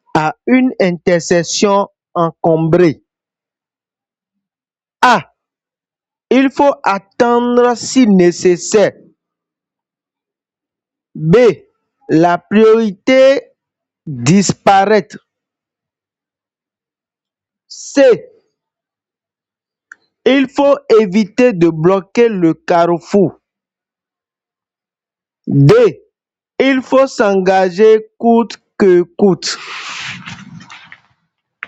à une intersection encombrée. A. Il faut attendre si nécessaire. B. La priorité disparaître. C. Il faut éviter de bloquer le carrefour. D. Il faut s'engager coûte que coûte.